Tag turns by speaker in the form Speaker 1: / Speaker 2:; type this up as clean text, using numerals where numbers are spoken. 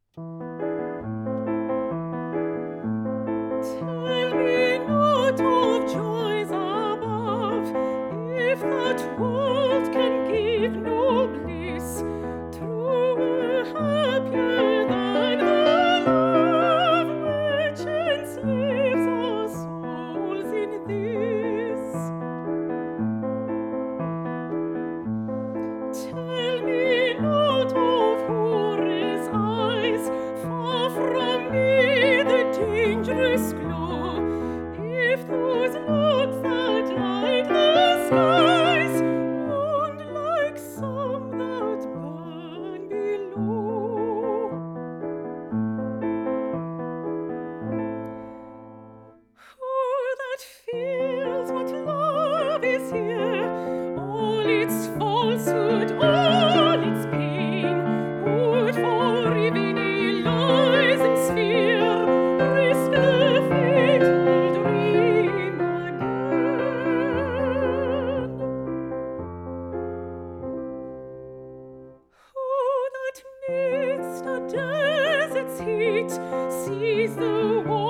Speaker 1: Tell me not of joys above, if that world can give no bliss, truer, happier than the love which enslaves our souls in this. Tell me not of Hore's eyes, far from me the dangerous glow, if those looks that light the skies wound like some that burn below. Who that feels what love is here, all its falsehood, all its pain, would for even a Elysian sphere risk the fatal dream again? Who that midst a desert's heat sees the